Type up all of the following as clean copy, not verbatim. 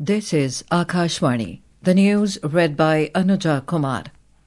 This is Akashvani. The news read by Anuja Kumar.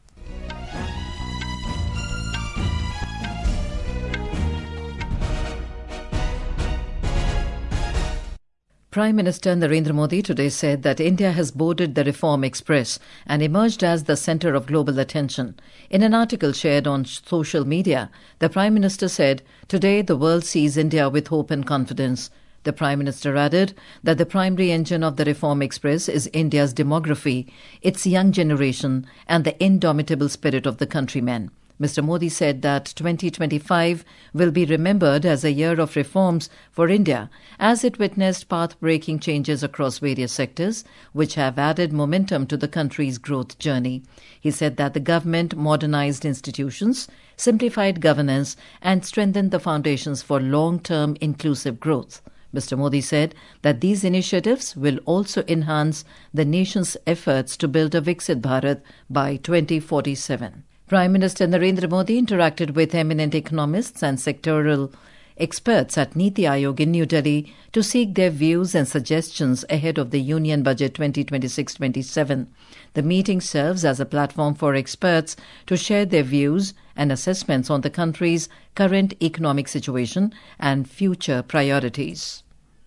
Prime Minister Narendra Modi today said that India has boarded the Reform Express and emerged as the centre of global attention. In an article shared on social media, the Prime Minister said, "Today the world sees India with hope and confidence." The Prime Minister added that the primary engine of the Reform Express is India's demography, its young generation, and the indomitable spirit of the countrymen. Mr. Modi said that 2025 will be remembered as a year of reforms for India, as it witnessed path-breaking changes across various sectors, which have added momentum to the country's growth journey. He said that the government modernized institutions, simplified governance, and strengthened the foundations for long-term inclusive growth. Mr. Modi said that these initiatives will also enhance the nation's efforts to build a Viksit Bharat by 2047. Prime Minister Narendra Modi interacted with eminent economists and sectoral experts at Niti Aayog in New Delhi to seek their views and suggestions ahead of the Union Budget 2026-27. The meeting serves as a platform for experts to share their views and assessments on the country's current economic situation and future priorities.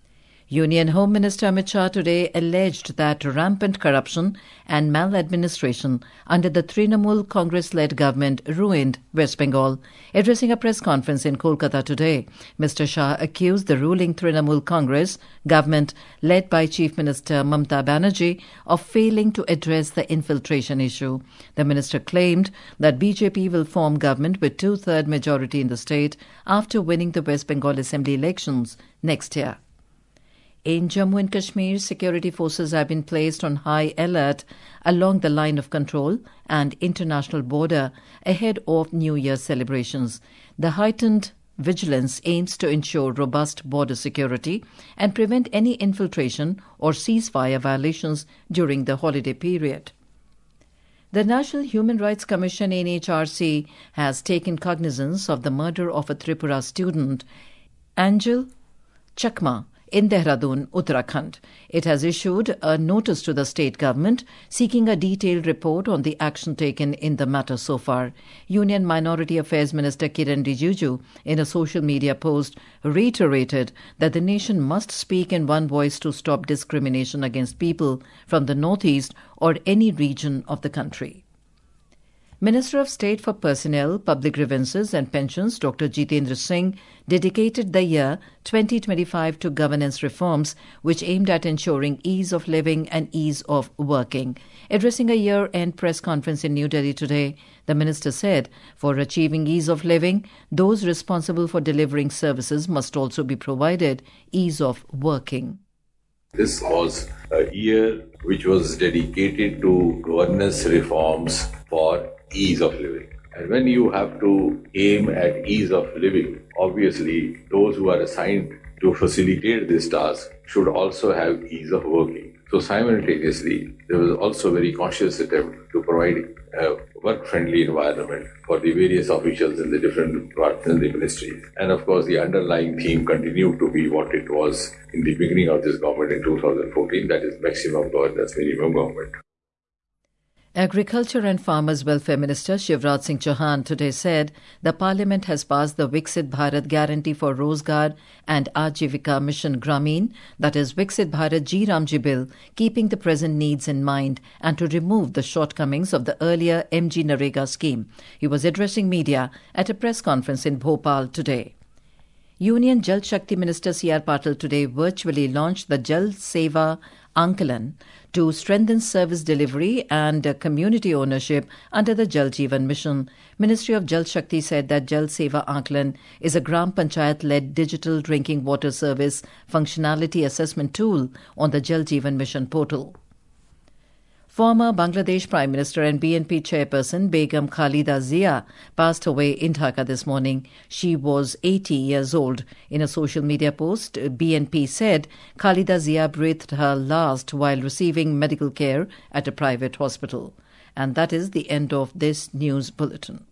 Union Home Minister Amit Shah today alleged that rampant corruption and maladministration under the Trinamool Congress-led government ruined West Bengal. Addressing a press conference in Kolkata today, Mr. Shah accused the ruling Trinamool Congress government, led by Chief Minister Mamata Banerjee, of failing to address the infiltration issue. The minister claimed that BJP will form government with two-thirds majority in the state after winning the West Bengal Assembly elections next year. In Jammu and Kashmir, security forces have been placed on high alert along the line of control and international border ahead of New Year celebrations. The heightened vigilance aims to ensure robust border security and prevent any infiltration or ceasefire violations during the holiday period. The National Human Rights Commission (NHRC) has taken cognizance of the murder of a Tripura student, Angel Chakma, in Dehradun, Uttarakhand. It has issued a notice to the state government seeking a detailed report on the action taken in the matter so far. Union Minority Affairs Minister Kiren Rijiju, in a social media post, reiterated that the nation must speak in one voice to stop discrimination against people from the northeast or any region of the country. Minister of State for Personnel, Public Grievances and Pensions, Dr. Jitendra Singh, dedicated the year 2025 to governance reforms which aimed at ensuring ease of living and ease of working. Addressing a year-end press conference in New Delhi today, the minister said, for achieving ease of living, those responsible for delivering services must also be provided ease of working. This was a year which was dedicated to governance reforms for ease of living. And when you have to aim at ease of living, obviously those who are assigned to facilitate this task should also have ease of working. So simultaneously, there was also a very conscious attempt to provide a work-friendly environment for the various officials in the different departments and the ministries. And of course, the underlying theme continued to be what it was in the beginning of this government in 2014, that is maximum governance, minimum government. Agriculture and Farmers Welfare Minister Shivraj Singh Chauhan today said the Parliament has passed the Viksit Bharat Guarantee for Rozgar and Ajivika Mission Grameen, that is Viksit Bharat Ji Ramji Bill, keeping the present needs in mind and to remove the shortcomings of the earlier MG Narega scheme. He was addressing media at a press conference in Bhopal today. Union Jal Shakti Minister C.R. Patil today virtually launched the Jal Seva Ankalan to strengthen service delivery and community ownership under the Jal Jeevan Mission. Ministry of Jal Shakti said that Jal Seva Ankalan is a Gram Panchayat-led digital drinking water service functionality assessment tool on the Jal Jeevan Mission portal. Former Bangladesh Prime Minister and BNP chairperson Begum Khalida Zia passed away in Dhaka this morning. She was 80 years old. In a social media post, BNP said Khalida Zia breathed her last while receiving medical care at a private hospital. And that is the end of this news bulletin.